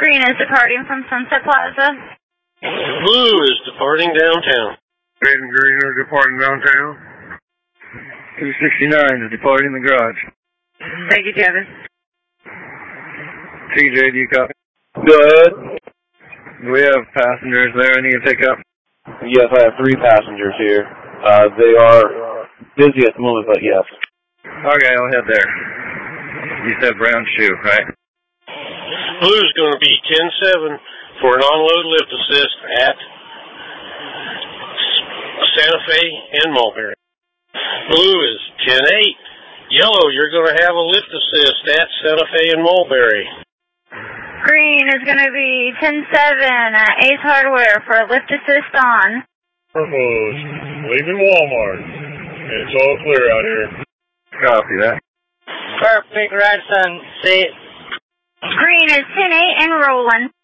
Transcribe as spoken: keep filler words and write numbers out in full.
Green is departing from Sunset Plaza. Blue is departing downtown. Red and green are departing downtown. two sixty-nine is departing the garage. Thank you, Kevin. T J, do you copy? Go ahead. Do we have passengers there I need to pick up? Yes, I have three passengers here. Uh, they are busy at the moment, but yes. Okay, I'll head there. You said brown shoe, right? Blue's going to be ten seven for an on-load lift assist at Santa Fe and Mulberry. Blue is ten eight. Yellow, you're going to have a lift assist at Santa Fe and Mulberry. Green is going to be ten seven at Ace Hardware for a lift assist on. Purple's leaving Walmart. It's all clear out here. Copy that. Perfect, right on. See. Green is ten eight and rolling.